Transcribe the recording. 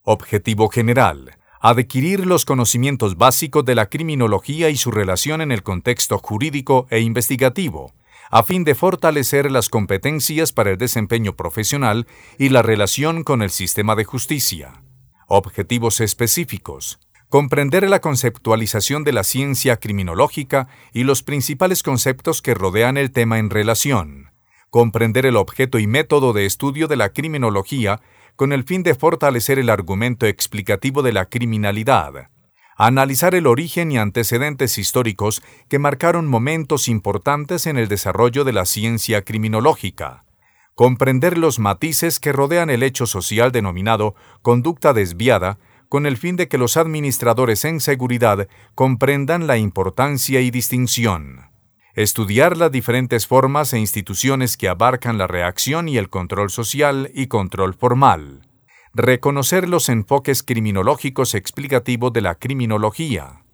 Objetivo general: adquirir los conocimientos básicos de la criminología y su relación en el contexto jurídico e investigativo, a fin de fortalecer las competencias para el desempeño profesional y la relación con el sistema de justicia. Objetivos específicos: comprender la conceptualización de la ciencia criminológica y los principales conceptos que rodean el tema en relación. Comprender el objeto y método de estudio de la criminología con el fin de fortalecer el argumento explicativo de la criminalidad. Analizar el origen y antecedentes históricos que marcaron momentos importantes en el desarrollo de la ciencia criminológica. Comprender los matices que rodean el hecho social denominado conducta desviada, con el fin de que los administradores en seguridad comprendan la importancia y distinción. Estudiar las diferentes formas e instituciones que abarcan la reacción y el control social y control formal. Reconocer los enfoques criminológicos explicativos de la criminología.